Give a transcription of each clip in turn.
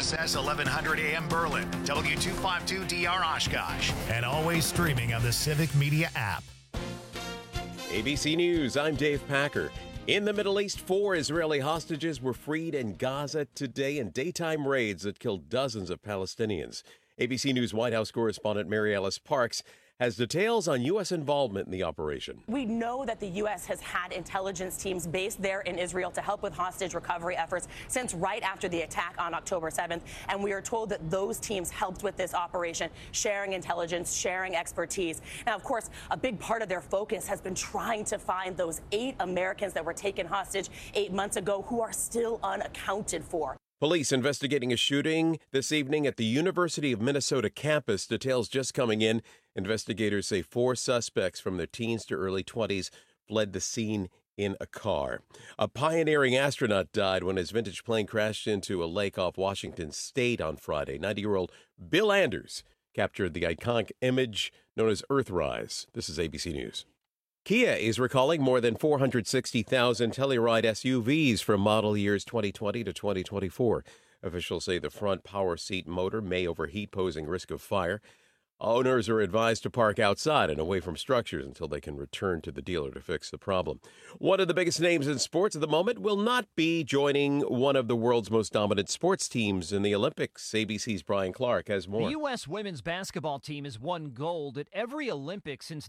KSS 1100 AM Berlin, W252DR Oshkosh, and always streaming on the Civic Media app. ABC News, I'm Dave Packer. In the Middle East, 4 Israeli hostages were freed in Gaza today in daytime raids that killed dozens of Palestinians. ABC News White House correspondent Mary Alice Parks has details on U.S. involvement in the operation. We know that the U.S. has had intelligence teams based there in Israel to help with hostage recovery efforts since right after the attack on October 7th. And we are told that those teams helped with this operation, sharing intelligence, sharing expertise. Now, of course, a big part of their focus has been trying to find those 8 Americans that were taken hostage 8 months ago who are still unaccounted for. Police investigating a shooting this evening at the University of Minnesota campus. Details just coming in. Investigators say 4 suspects from their teens to early 20s fled the scene in a car. A pioneering astronaut died when his vintage plane crashed into a lake off Washington State on Friday. 90-year-old Bill Anders captured the iconic image known as Earthrise. This is ABC News. Kia is recalling more than 460,000 Telluride SUVs from model years 2020 to 2024. Officials say the front power seat motor may overheat, posing risk of fire. Owners are advised to park outside and away from structures until they can return to the dealer to fix the problem. One of the biggest names in sports at the moment will not be joining one of the world's most dominant sports teams in the Olympics. ABC's Brian Clark has more. The U.S. women's basketball team has won gold at every Olympics since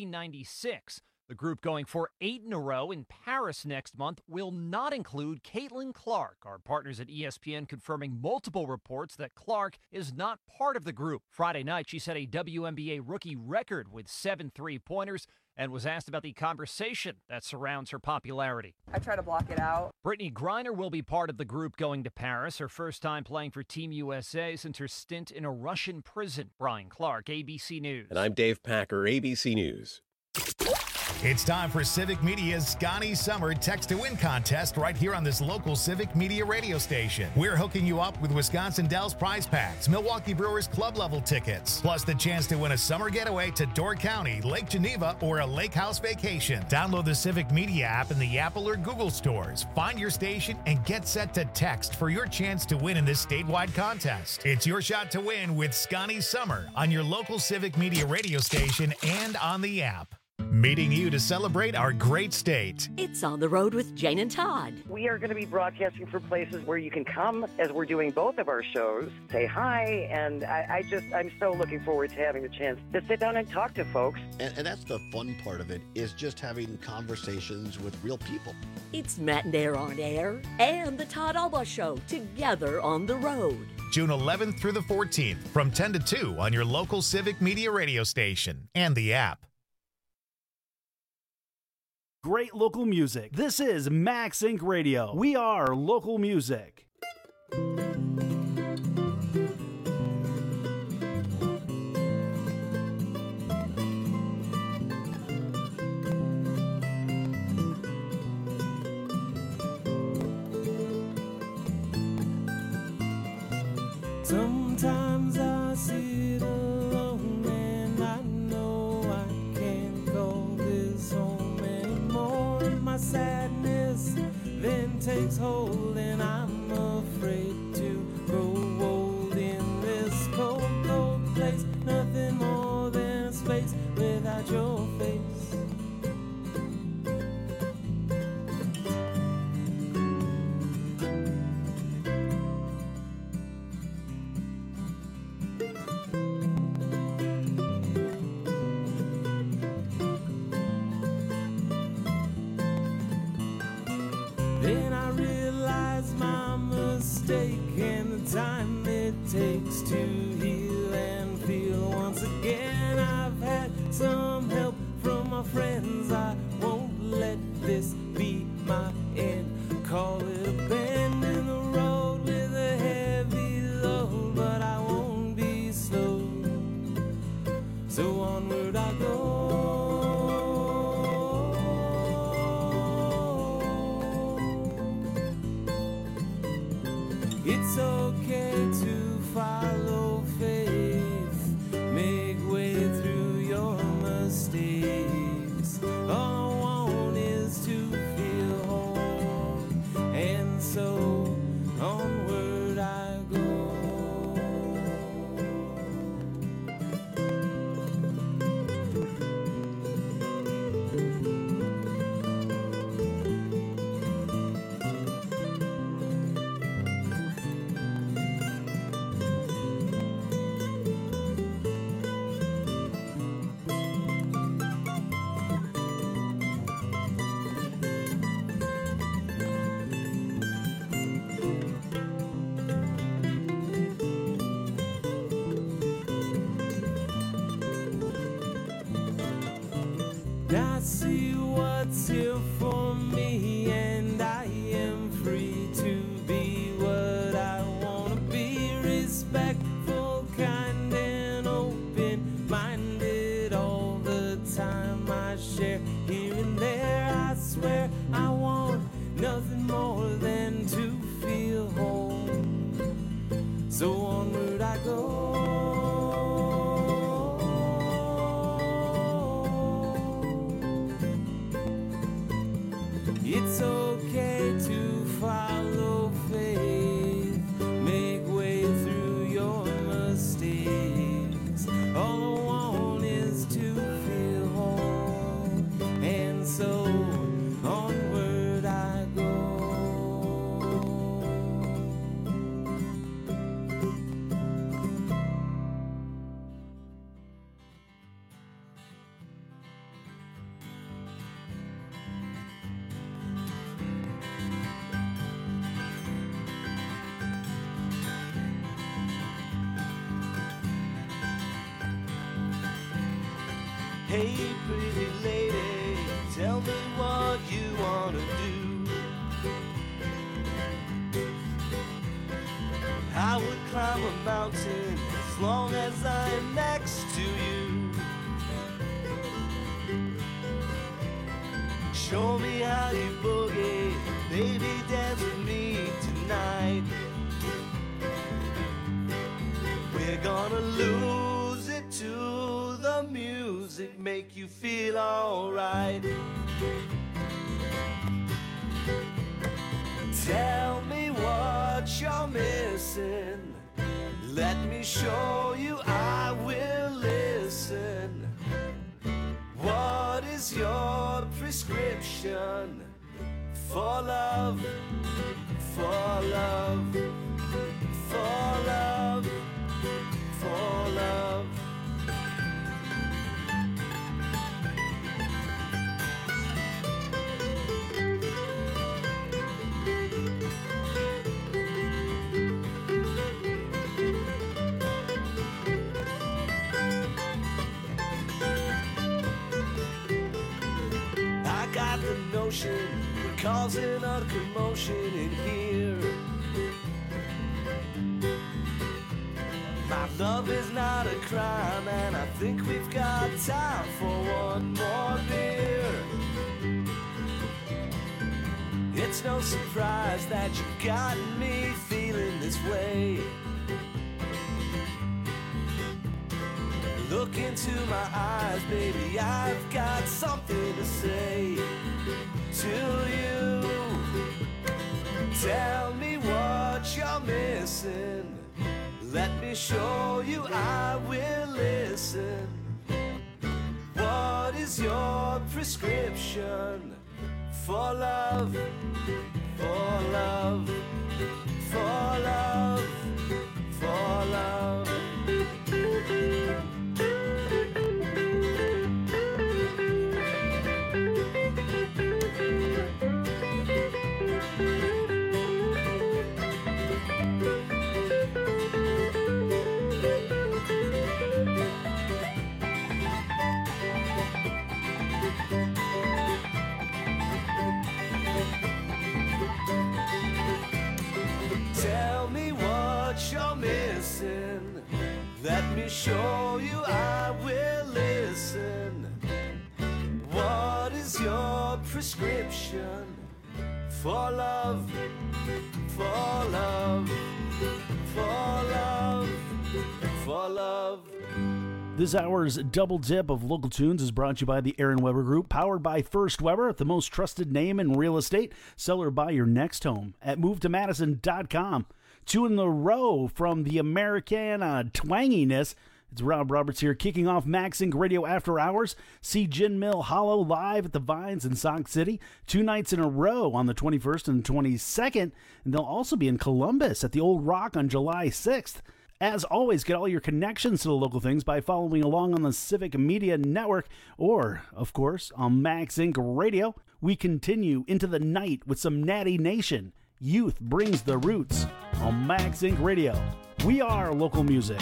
1996. The group going for 8 in a row in Paris next month will not include Caitlin Clark. Our partners at ESPN confirming multiple reports that Clark is not part of the group. Friday night, she set a WNBA rookie record with 7 3-pointers and was asked about the conversation that surrounds her popularity. I try to block it out. Brittany Griner will be part of the group going to Paris, her first time playing for Team USA since her stint in a Russian prison. Brian Clark, ABC News. And I'm Dave Packer, ABC News. It's time for Civic Media's Scotty Summer Text to Win contest right here on this local Civic Media radio station. We're hooking you up with Wisconsin Dells prize packs, Milwaukee Brewers club level tickets, plus the chance to win a summer getaway to Door County, Lake Geneva, or a lake house vacation. Download the Civic Media app in the Apple or Google stores. Find your station and get set to text for your chance to win in this statewide contest. It's your shot to win with Scotty Summer on your local Civic Media radio station and on the app. Meeting you to celebrate our great state. It's On the Road with Jane and Todd. We are going to be broadcasting from places where you can come as we're doing both of our shows, say hi, and I'm so looking forward to having the chance to sit down and talk to folks. And that's the fun part of it, is just having conversations with real people. It's Matt and Air on Air and the Todd Alba Show together on the road. June 11th through the 14th from 10 to 2 on your local Civic Media radio station and the app. Great local music. This is Max Inc. Radio. We are local music. Sometimes I sit alone and I know I can't call this home anymore. My sadness then takes hold and I'm afraid to grow old in this cold, cold place. Nothing more than space without your face. Then I realized my mistake and the time it takes to heal and feel once again. I've had some help from my friends. I won't let this be my end. Call it a bend in the road with a heavy load, but I won't be slow. So onward I go. It's okay to follow faith, make way through your mistakes. All I want is to see what's here for me, and I am free to be what I wanna be. Respectful, kind, and open-minded all the time. I share here and there. I swear I want nothing more than to feel home. So onward I go. It's okay to follow faith, make way through your mistakes. All I want is to feel home, and so onward I go. Hey, pretty lady, tell me what you wanna do. I would climb a mountain as long as I am next to you. Show me how you boogie, baby, dance with me tonight. We're gonna lose it to the music, make you feel alright. Tell me what you're missing, let me show you, I will listen. What is your prescription for love, for love, for love, for love? I got the notion we're causing a commotion in here. My love is not a crime, and I think we've got time for one more beer. It's no surprise that you got me feeling this way. Look into my eyes, baby, I've got something to say to you. Tell me what you're missing, let me show you, I will listen. What is your prescription for love, for love, for love, for love? Tell me what you're missing, let me show you, I will listen. What is your prescription for love, for love, for love, for love? This hour's double dip of local tunes is brought to you by the Aaron Weber Group, powered by First Weber, the most trusted name in real estate. Sell or buy your next home at movetomadison.com. 2 in a row from the Americana twanginess. It's Rob Roberts here, kicking off Maxink Radio After Hours. See Gin Mill Hollow live at the Vines in Sauk City 2 nights in a row on the 21st and 22nd. And they'll also be in Columbus at the Old Rock on July 6th. As always, get all your connections to the local things by following along on the Civic Media Network or, of course, on Maxink Radio. We continue into the night with some Natty Nation. Youth brings the roots on Maxink Radio. We are local music.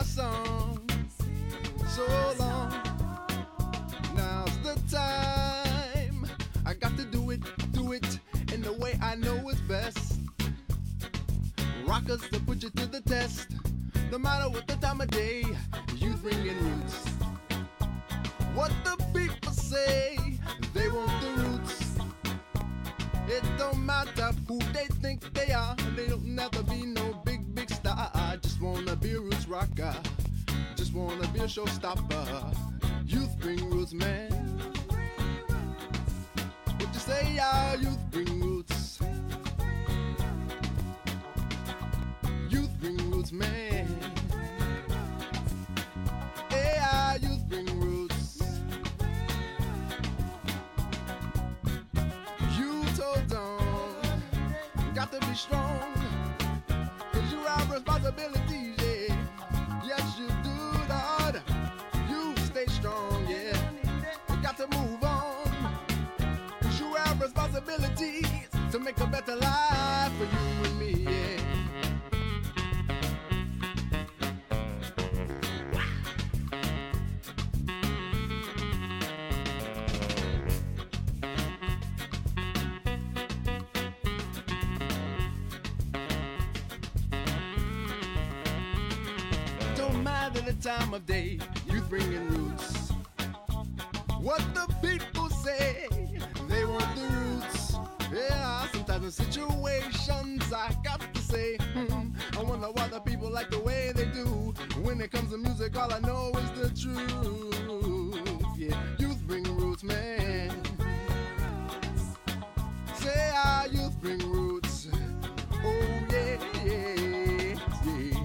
song so long. Now's the time. I got to do it in the way I know is best. Rockers to put you to the test. No matter what the time of day, you bringing roots. What the people say, they want the roots. It don't matter who they think they are. They don't never be no big star. I just wanna be a roots rocker. Just wanna be a showstopper. Youth bring roots, man. What you say, y'all? Youth bring roots. Youth bring roots, man. Yeah, youth bring roots. Youth hold on. Got to be strong. Cause you have responsibilities, yeah. Yes, you do, Lord. You stay strong, yeah. You got to move on. Cause you have responsibilities to make a better life for you and me, yeah. Don't matter the time of day, you bringing roots. What the people say, they want the roots. Yeah, sometimes in situations I got to say, I wonder why the people like the way they do. When it comes to music, all I know is the truth. Yeah, youth bring roots, man. Say our youth bring roots. Oh yeah, yeah, yeah.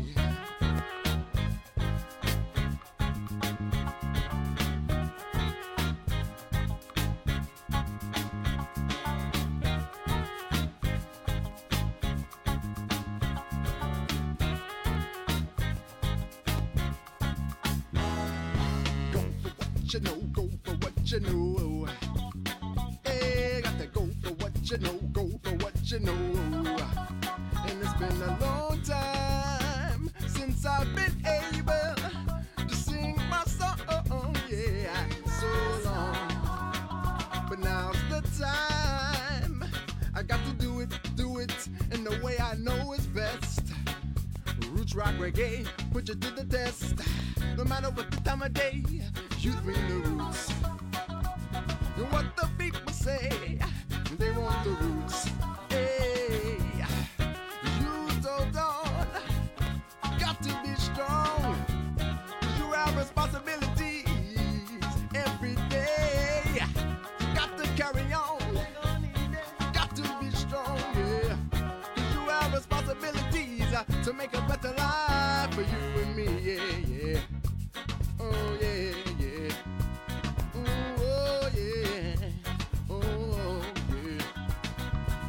Go for what you know. Hey, got to go for what you know, go for what you know. And it's been a long time since I've been able to sing my song, yeah, so long. But now's the time. I got to do it in the way I know is best. Roots, rock, reggae, put you to the test. No matter what the time of day, you bring the roots. And what the people say, they want the roots. Hey, you hold on, got to be strong. You have responsibilities every day. You got to carry on, got to be strong, yeah. You have responsibilities to make a better life for you and me, yeah, yeah. Oh yeah, yeah. Oh yeah. Oh yeah.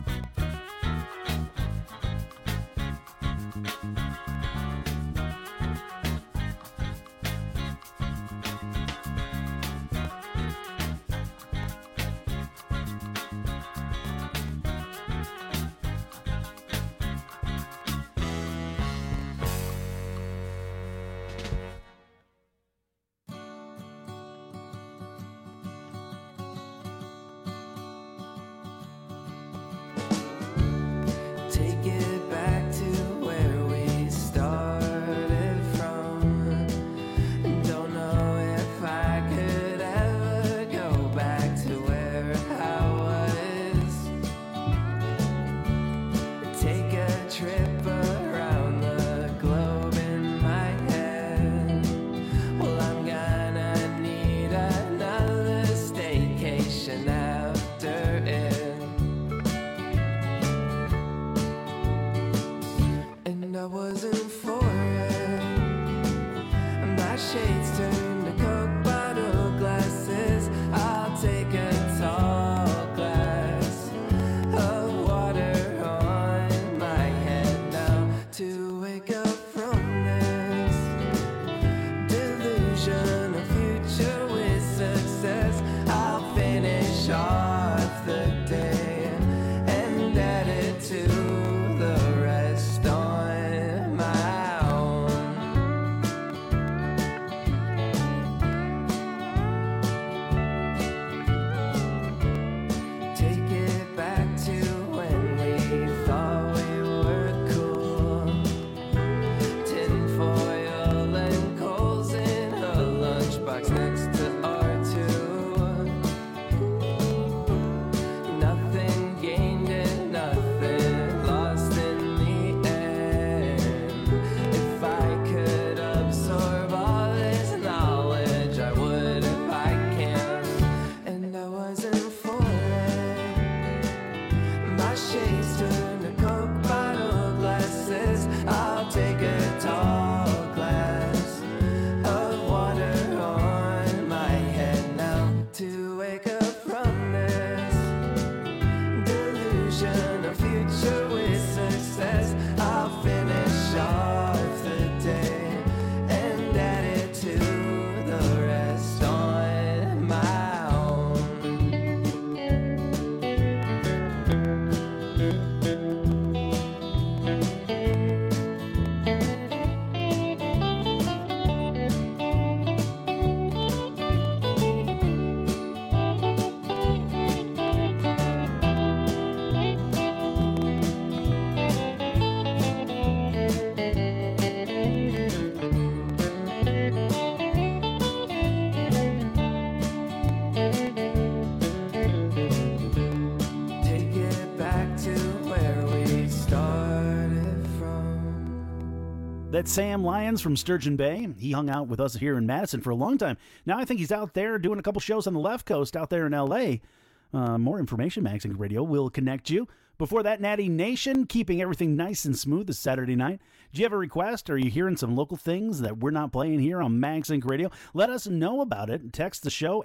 That's Sam Lyons from Sturgeon Bay. He hung out with us here in Madison for a long time. Now I think he's out there doing a couple shows on the left coast out there in L.A. More information, Magazine Radio will connect you. Before that, Natty Nation, keeping everything nice and smooth this Saturday night. Do you have a request? Are you hearing some local things that we're not playing here on Mag Sync Radio? Let us know about it. Text the show,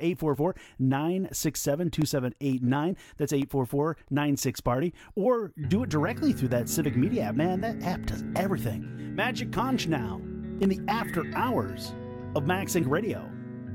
844-967-2789. That's 844-96-PARTY. Or do it directly through that Civic Media app. Man, that app does everything. Magic Conch now in the after hours of Mag Sync Radio.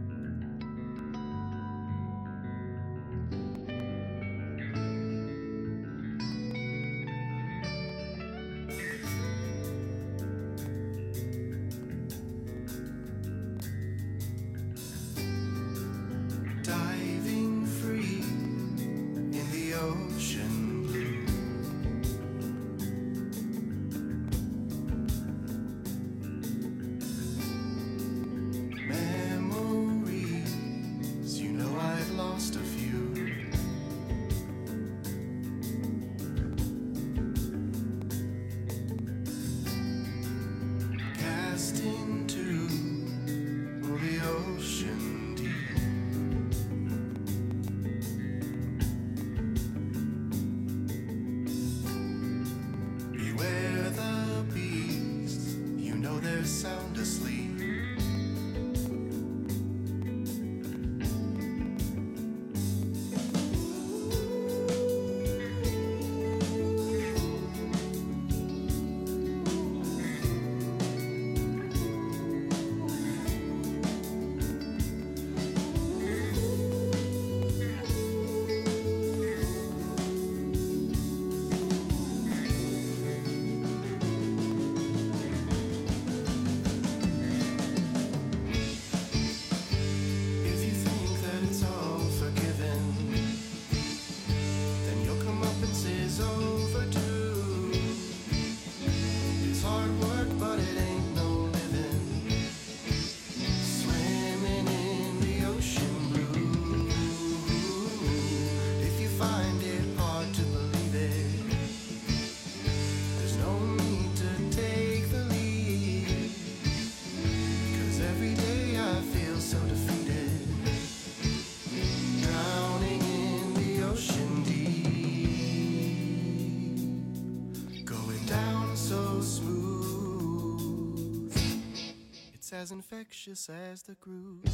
As infectious as the groove.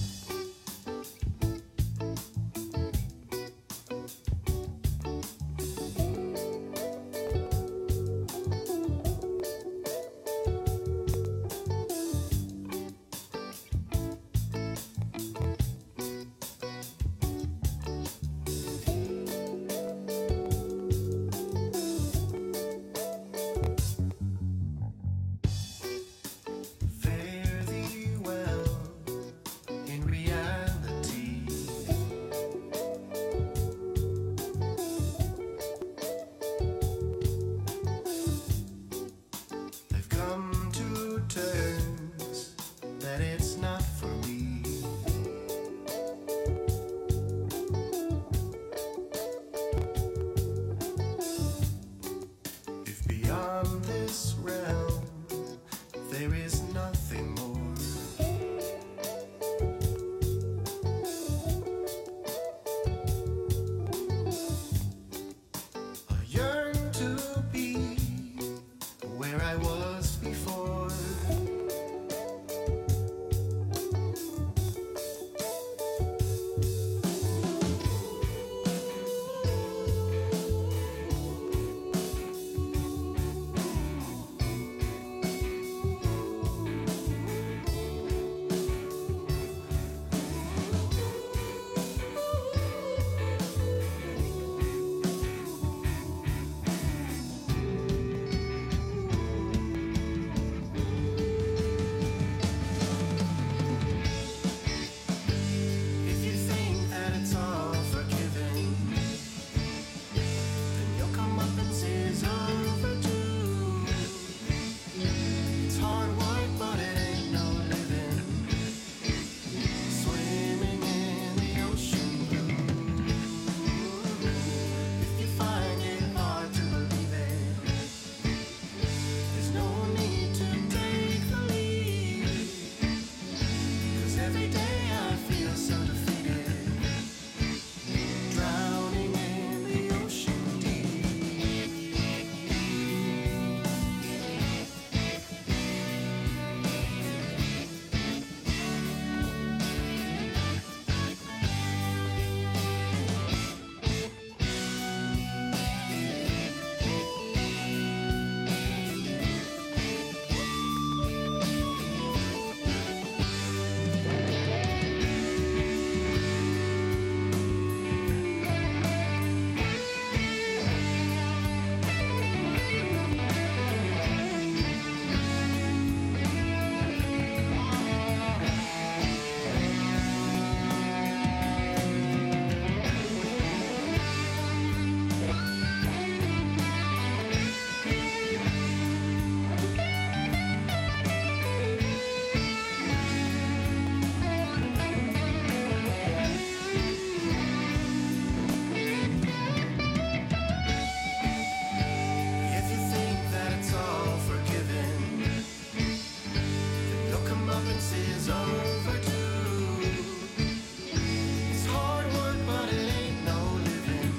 this is overdue. It's hard work, but it ain't no living.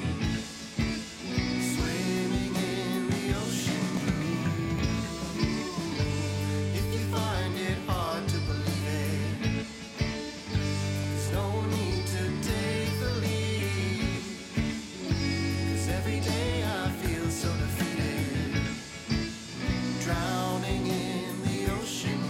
Swimming in the ocean blue. If you find it hard to believe it, there's no need to take the lead. 'Cause every day I feel so defeated, drowning in the ocean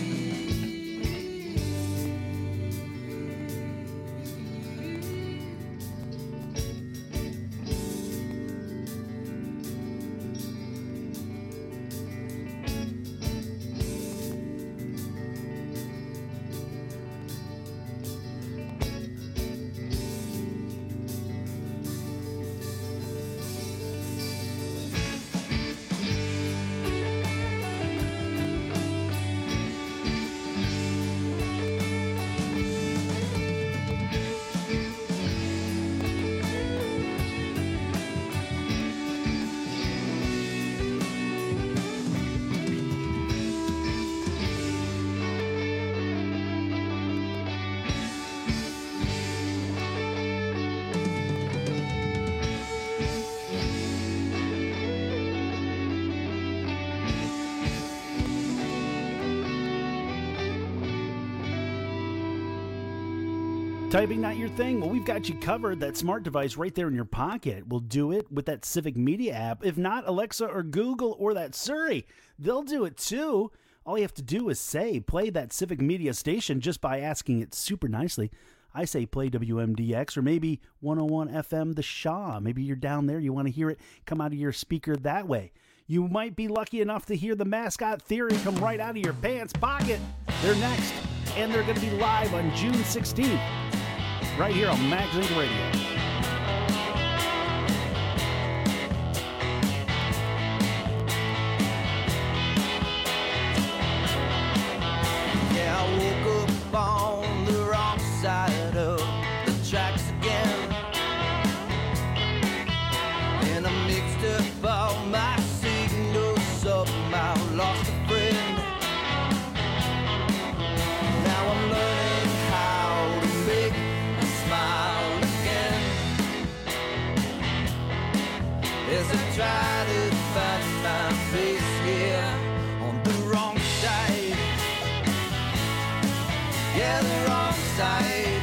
Typing not your thing? Well, we've got you covered. That smart device right there in your pocket will do it with that Civic Media app. If not, Alexa or Google or that Siri, they'll do it too. All you have to do is say, play that Civic Media station just by asking it super nicely. I say play WMDX or maybe 101 FM The Shaw. Maybe you're down there, you want to hear it come out of your speaker that way. You might be lucky enough to hear the Mascot Theory come right out of your pants pocket. They're next, and they're going to be live on June 16th. Right here on Max Inc. Radio. Yeah, I woke up on the wrong side of the tracks again, and I mixed up all my signals, somehow lost a friend. Now I'm learning how to make a smile again, as I try to find my place here on the wrong side. Yeah, the wrong side.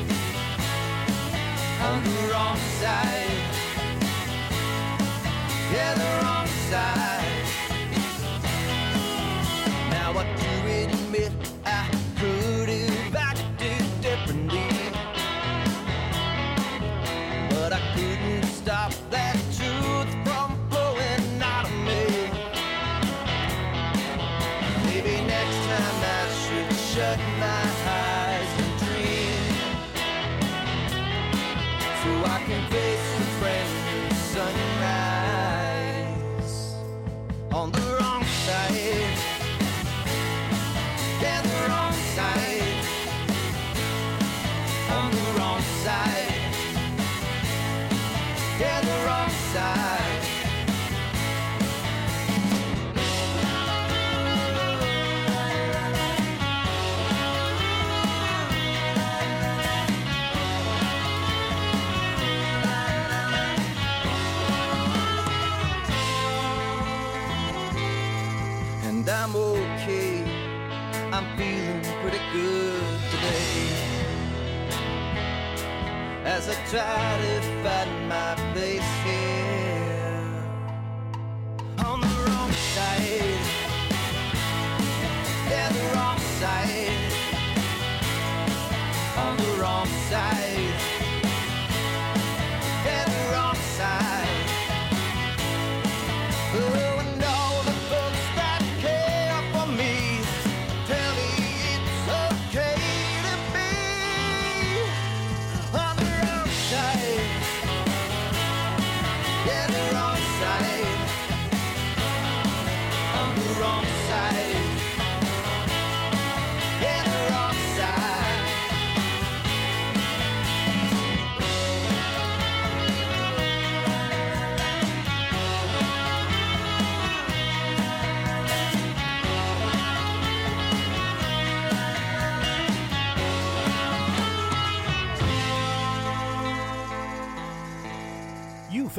On the wrong side. Yeah, the wrong side. Now I do admit I could have acted differently, but I couldn't stop that truth from flowing out of me. Maybe next time I should shut my eyes and dream, so I can face the brand new sunrise on the wrong side. Yeah, the wrong side. On the wrong side. Yeah, the wrong side. And I'm okay, I'm feeling pretty good today, as I try to find my place here on the wrong side. Yeah, the wrong side. On the wrong side. Yeah, the wrong side. Oh, and all the folks that care for me tell me it's okay to be on the wrong side. Yeah, the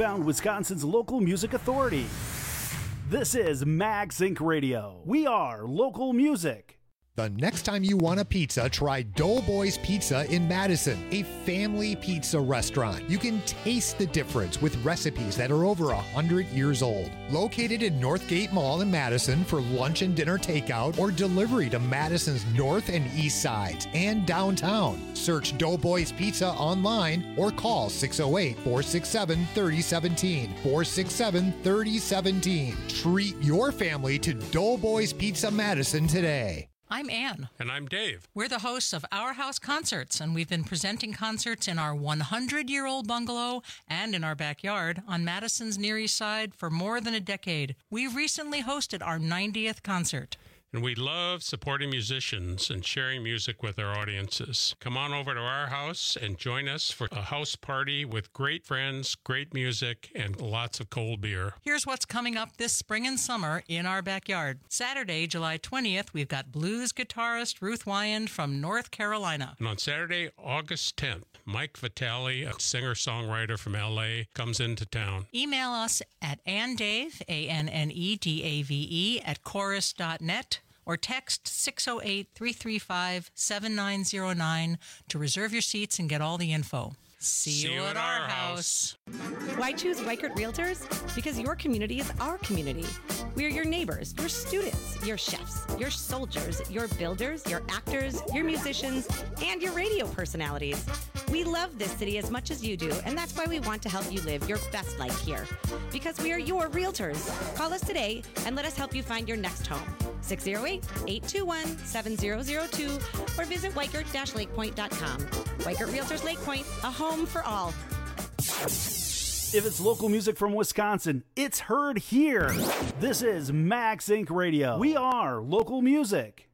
found Wisconsin's local music authority. This is Mag Sync Radio. We are local music. The next time you want a pizza, try Doughboys Pizza in Madison, a family pizza restaurant. You can taste the difference with recipes that are over 100 years old. Located in Northgate Mall in Madison for lunch and dinner takeout or delivery to Madison's north and east sides and downtown. Search Doughboys Pizza online or call 608-467-3017. 467-3017. Treat your family to Doughboys Pizza Madison today. I'm Ann. And I'm Dave. We're the hosts of Our House Concerts, and we've been presenting concerts in our 100-year-old bungalow and in our backyard on Madison's Near East Side for more than a decade. We recently hosted our 90th concert. And we love supporting musicians and sharing music with our audiences. Come on over to our house and join us for a house party with great friends, great music, and lots of cold beer. Here's what's coming up this spring and summer in our backyard. Saturday, July 20th, we've got blues guitarist Ruth Wyand from North Carolina. And on Saturday, August 10th, Mike Vitale, a singer-songwriter from L.A., comes into town. Email us at annedave, ANNEDAVE, at chorus.net. or text 608-335-7909 to reserve your seats and get all the info. See you at our house. Why choose Weichert Realtors? Because your community is our community. We are your neighbors, your students, your chefs, your soldiers, your builders, your actors, your musicians, and your radio personalities. We love this city as much as you do, and that's why we want to help you live your best life here. Because we are your realtors. Call us today and let us help you find your next home. 608-821-7002 or visit Weichert-LakePoint.com. Weichert Realtors Lake Point, a home for all. If it's local music from Wisconsin, it's heard here. This is Mag Sync Radio. We are local music.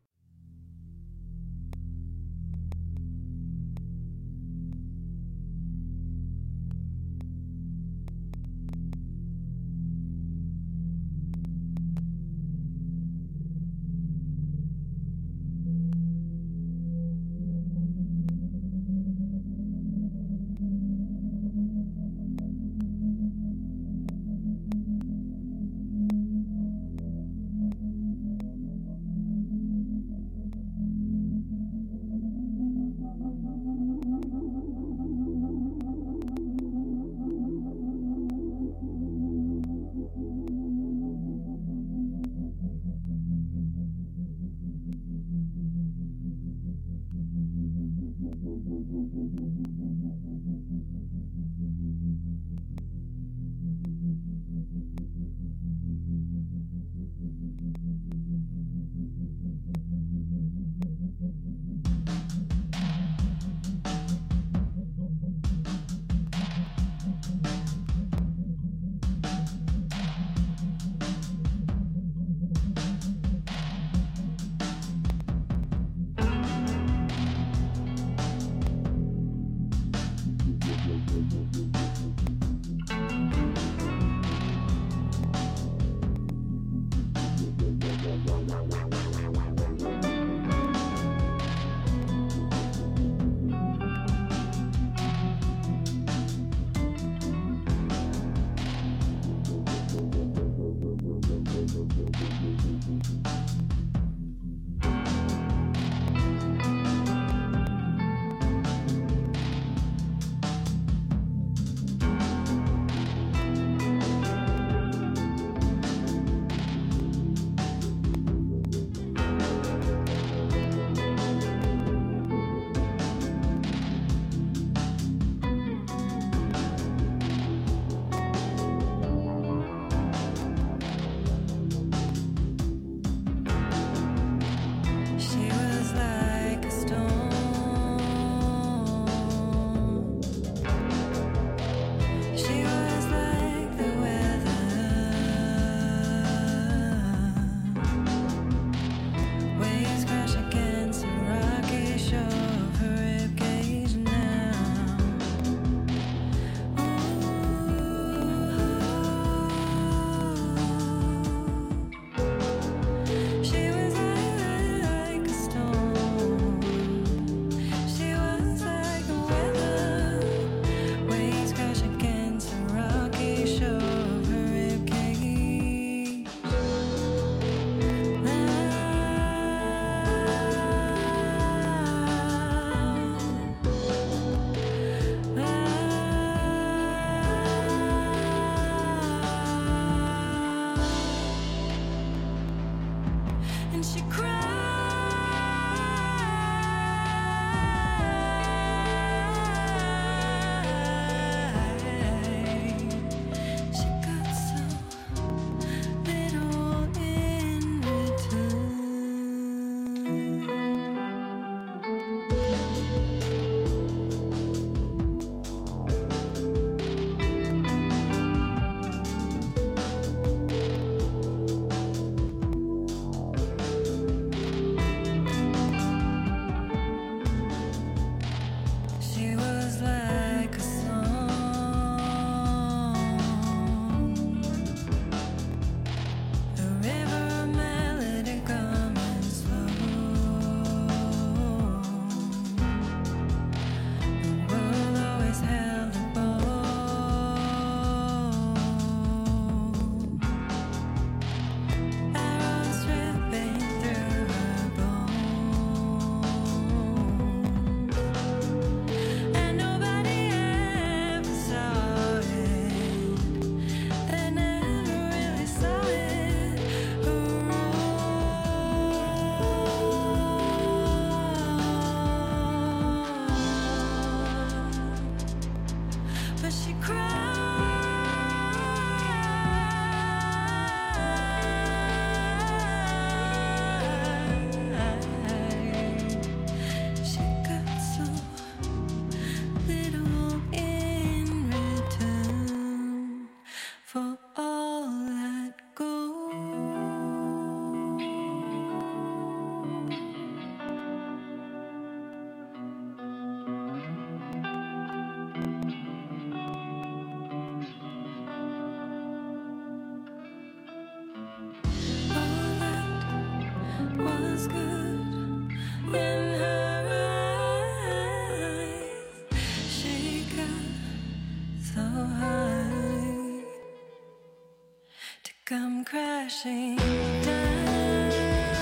crashing down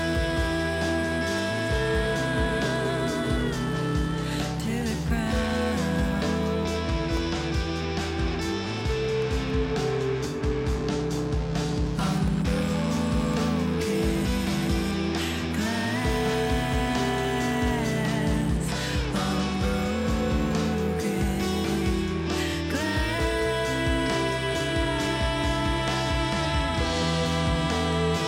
to the ground. Unbroken glass, unbroken glass.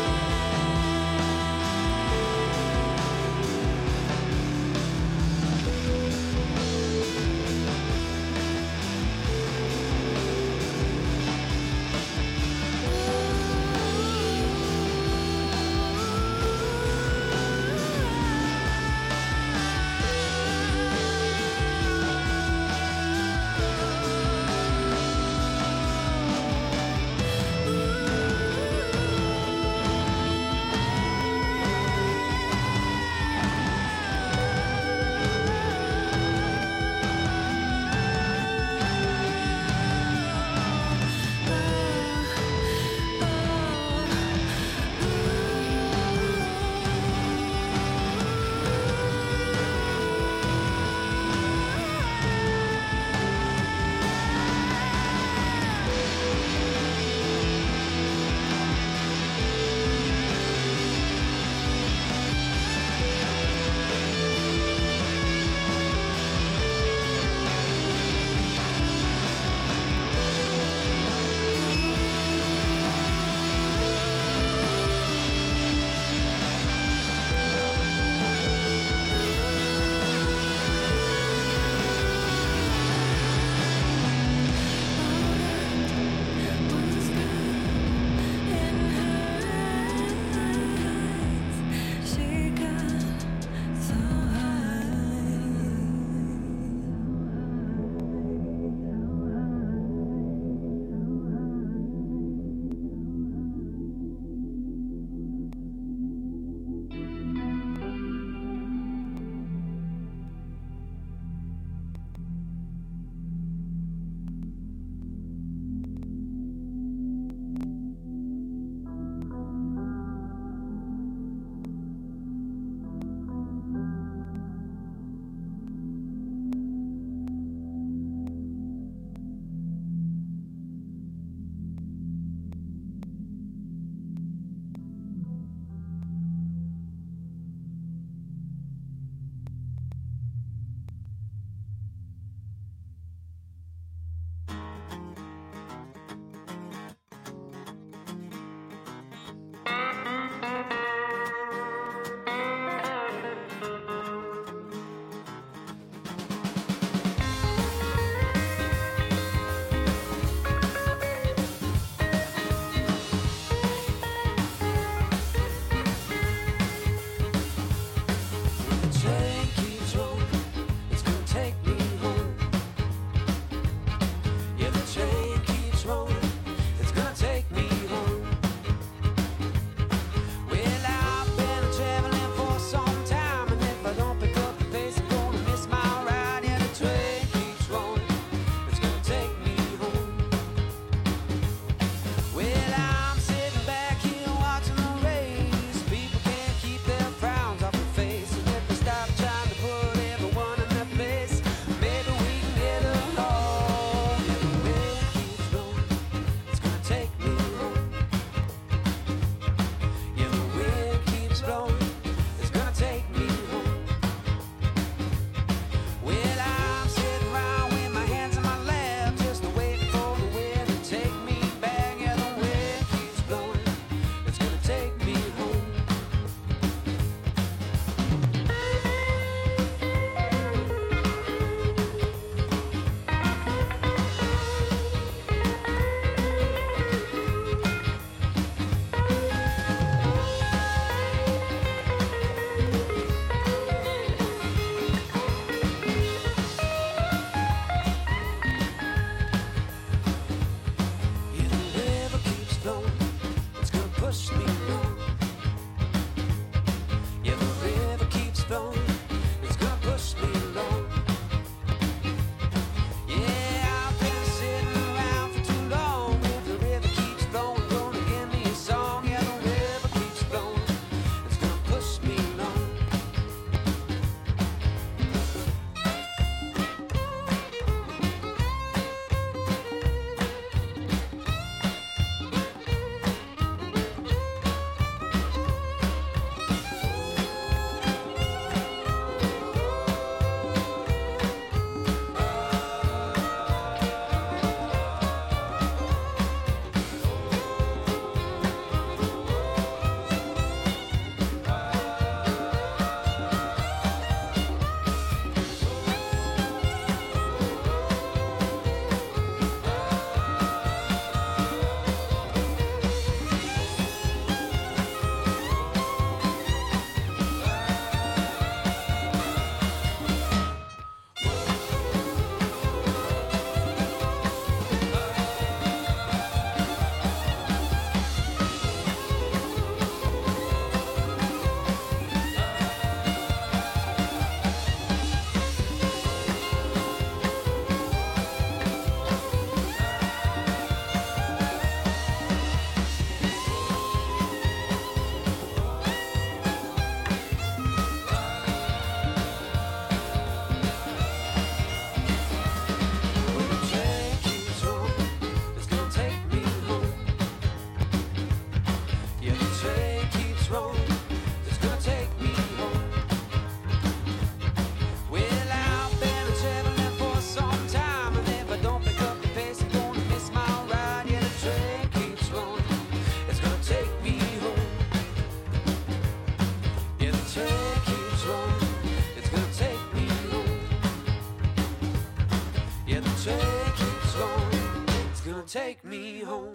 train keeps going, it's gonna take me home.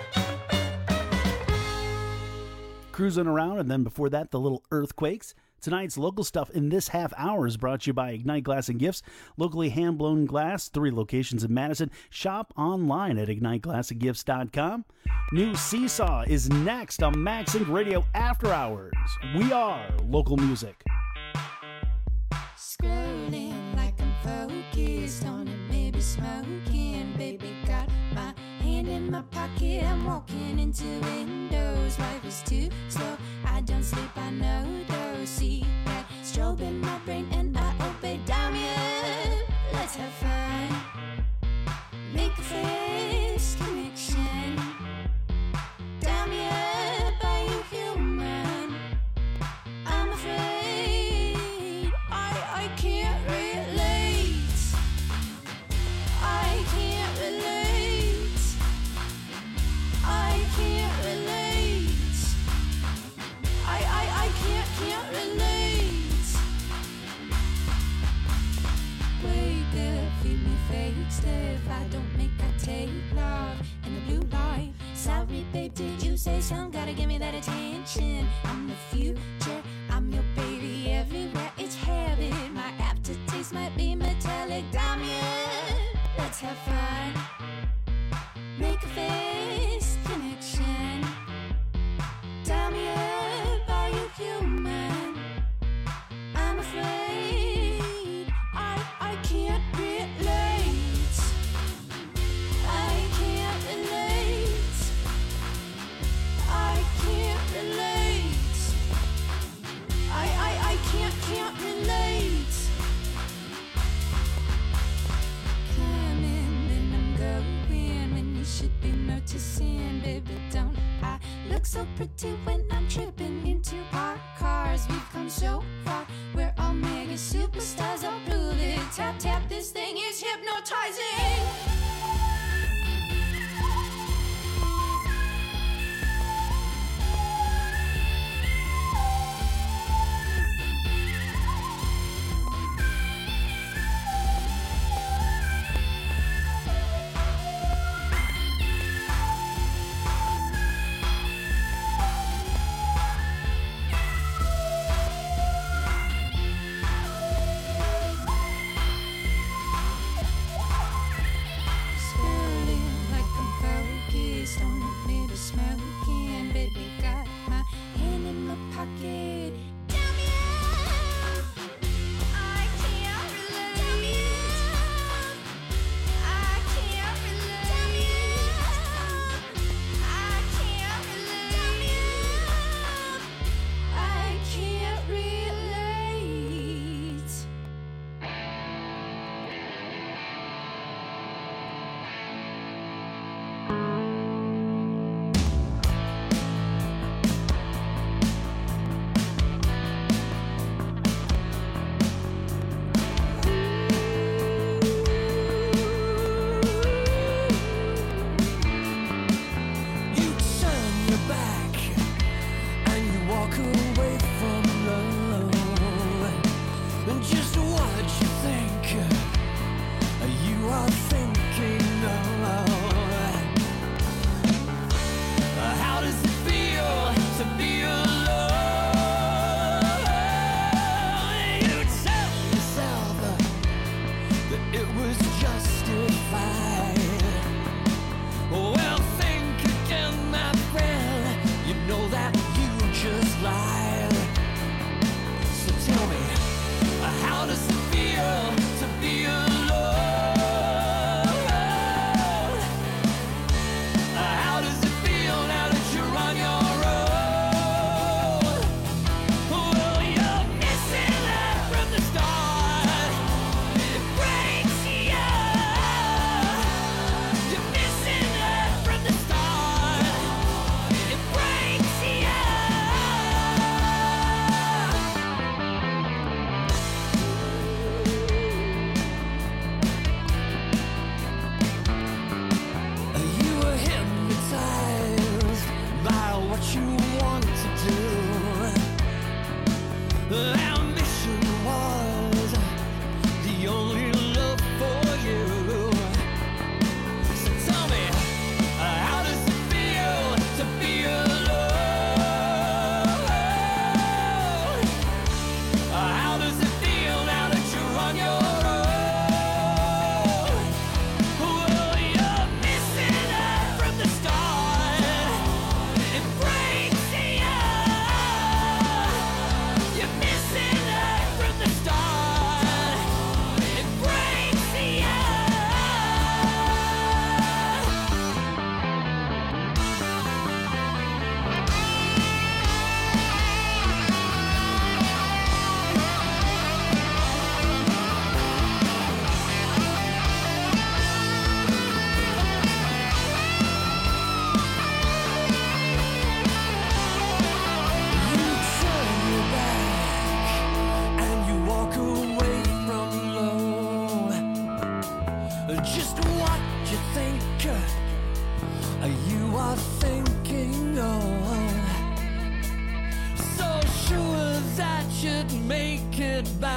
Cruising around, and then before that, the Little Earthquakes. Tonight's local stuff in this half hour is brought to you by Ignite Glass and Gifts. Locally hand-blown glass, 3 locations in Madison. Shop online at IgniteGlassandGifts.com. New Seesaw is next on Maxink Radio After Hours. We are local music. Scrolling like I'm focused on it, maybe smoking. Baby got my hand in my pocket, I'm walking into windows. Life is too slow, I don't sleep, I know those. See that strobe in my brain and I obey. Damien, let's have fun, make a face connection. Damien, are you human? I'm afraid I can't relate. I can't relate. I can't relate. I can't relate. Wake up, feed me fake stuff. I don't make, I take love in the blue light. Sorry, babe, did you say something? Gotta give me that attention. I'm the future, I'm your baby everywhere. It's habit, my aftertaste might be metallic. Damien, let's have fun, make a face connection. Damien, are you human? I'm afraid I can't relate. I can't relate. I can't relate. I can't relate. Coming, then I'm going when you should be noticing, baby, don't I look so pretty when I'm tripping into our cars? We've come so far, we're all mega superstars. I'll rule it, tap tap, this thing is hypnotizing.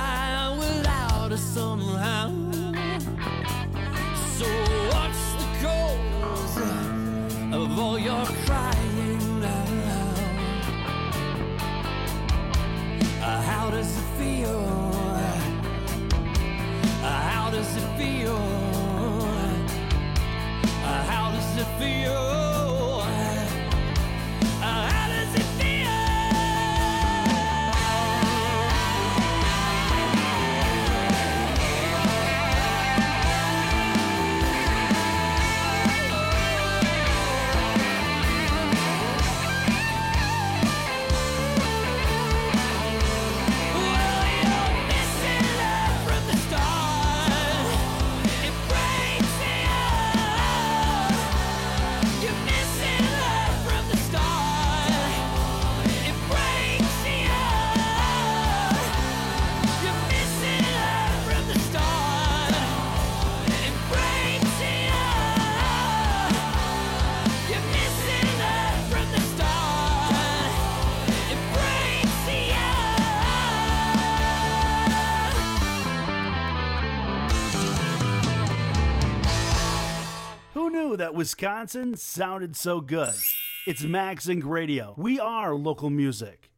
die without us somehow. So what's the cause of all your crying now? How does it feel? How does it feel? How does it feel? How does it feel? Who knew that Wisconsin sounded so good? It's Max Inc. Radio. We are local music.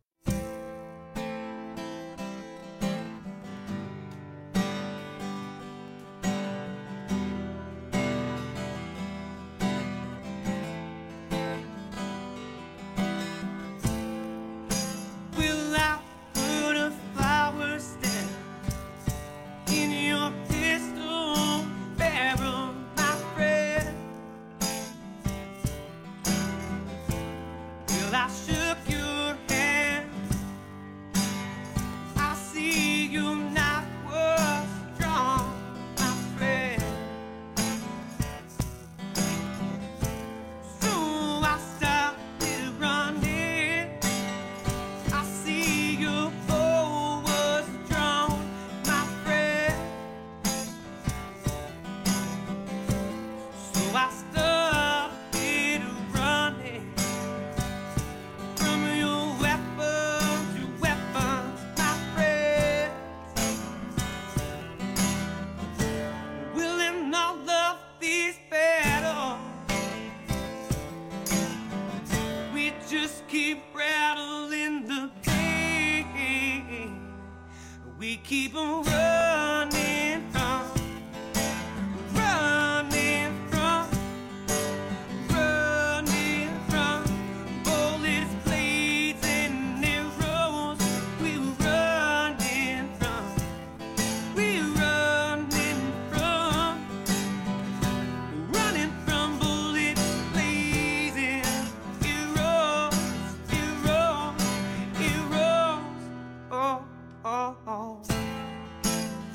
Will I put a flower stem in your pistol barrel, my friend? Will I shook your hand? I see you not was strong, my friend. So I started running. I see your bow was drawn, my friend. So I started running from your weapons, my friend. Will in all of these battles, we just keep rattling the pain. We keep on running from bullets, blades, and arrows. We're running from bullets, blades, and arrows. Oh, oh, oh.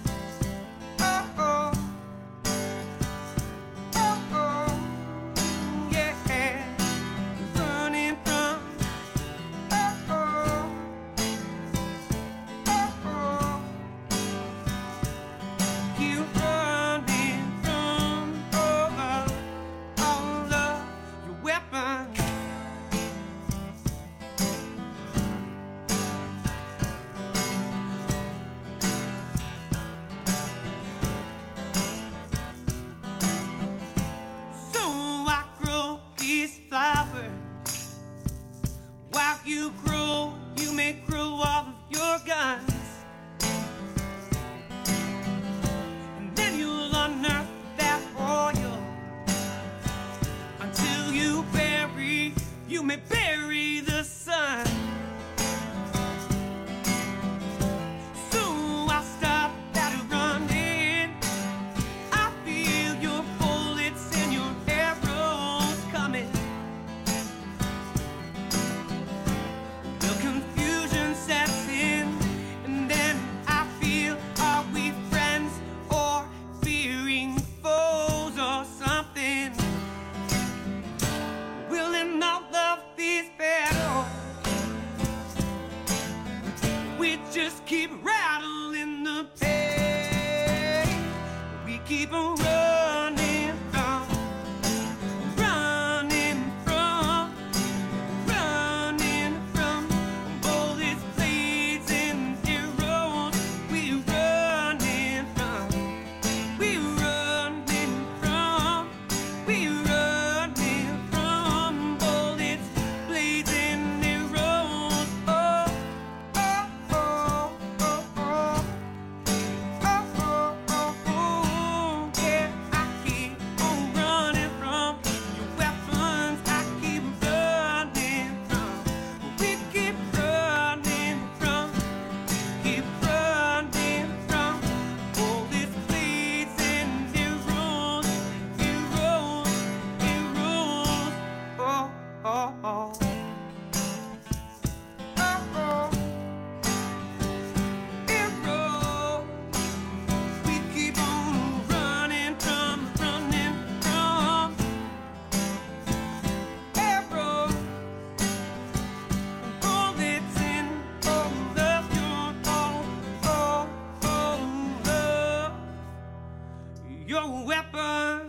your weapon.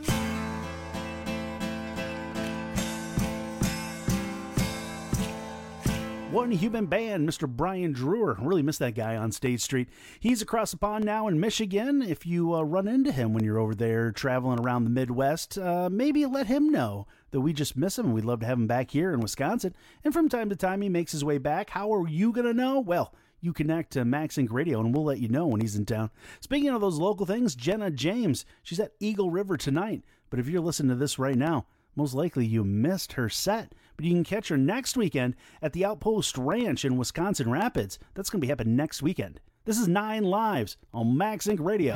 One human band, Mr. Brian Drewer. Really miss that guy on State Street. He's across the pond now in Michigan. If you run into him when you're over there traveling around the Midwest, maybe let him know that we just miss him. We'd love to have him back here in Wisconsin. And from time to time, he makes his way back. How are you going to know? Well, you connect to Max Inc. Radio, and we'll let you know when he's in town. Speaking of those local things, Jenna James, she's at Eagle River tonight. But if you're listening to this right now, most likely you missed her set. But you can catch her next weekend at the Outpost Ranch in Wisconsin Rapids. That's going to be happening next weekend. This is 9 Lives on Max Inc. Radio.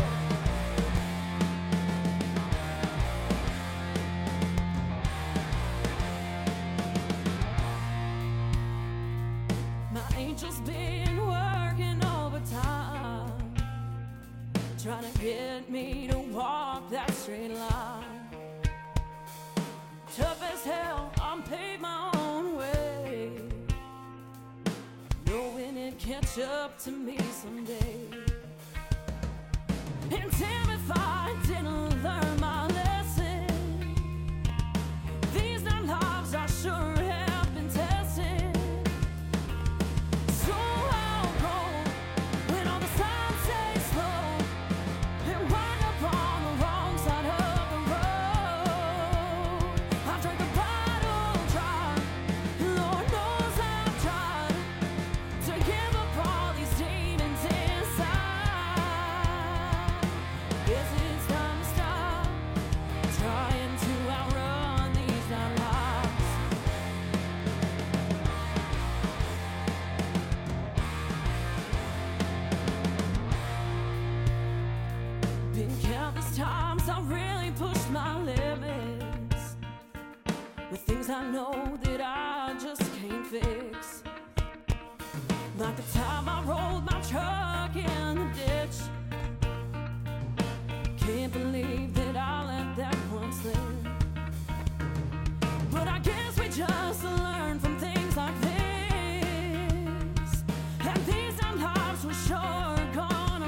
My angel's been working overtime, trying to get me to walk that straight line. Tough as hell, I'm paid my own way, knowing it catch up to me someday. And damn if I didn't learn my lesson. These 9 lives I sure have been tested. So I'll go when all the signs say slow and wind up on the wrong side of the road. I drank the bottle dry, Lord knows I've tried to give up all these demons inside. Guess it's time to stop trying to outrun these 9 lives. Been countless times I really pushed my limits with things I know that I just can't fix. Like the time I rolled my truck in the ditch. Can't believe that I let that one slip. But I guess we just learn from things like this. And these 9 lives we're sure gonna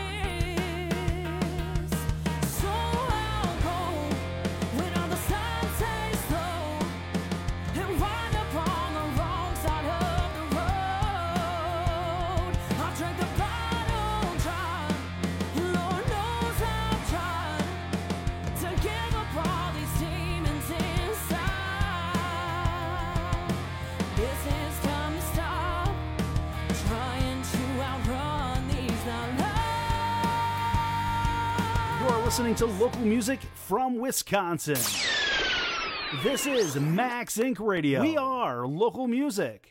miss. So I'll go when all the signs say slow and wind up on the wrong side of the road. I drank the bottle dry, Lord knows I've tried to give up all these demons inside. This is time to stop trying to outrun these 9 lives. You are listening to local music from Wisconsin. This is Max Inc. Radio. We are local music.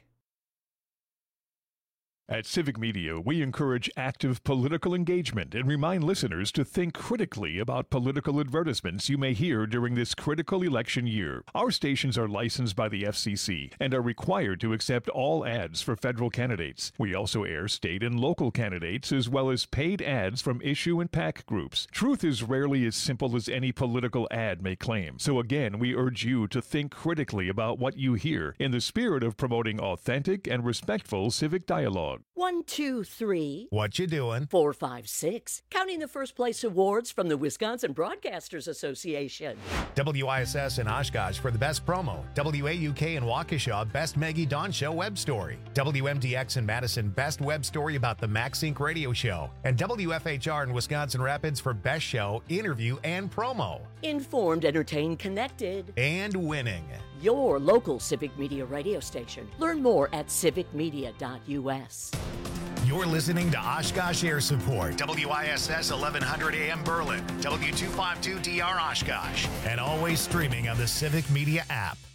At Civic Media, we encourage active political engagement and remind listeners to think critically about political advertisements you may hear during this critical election year. Our stations are licensed by the FCC and are required to accept all ads for federal candidates. We also air state and local candidates as well as paid ads from issue and PAC groups. Truth is rarely as simple as any political ad may claim. So again, we urge you to think critically about what you hear in the spirit of promoting authentic and respectful civic dialogue. 1, 2, 3. What you doing? 4, 5, 6. Counting the first place awards from the Wisconsin Broadcasters Association. WISS in Oshkosh for the best promo. WAUK in Waukesha, best Maggie Dawn Show web story. WMDX in Madison, best web story about the Max Inc. radio show. And WFHR in Wisconsin Rapids for best show, interview, and promo. Informed, entertained, connected. And winning. Your local Civic Media radio station. Learn more at civicmedia.us. You're listening to Oshkosh Air Support, WISS 1100 AM Berlin, W252DR Oshkosh, and always streaming on the Civic Media app.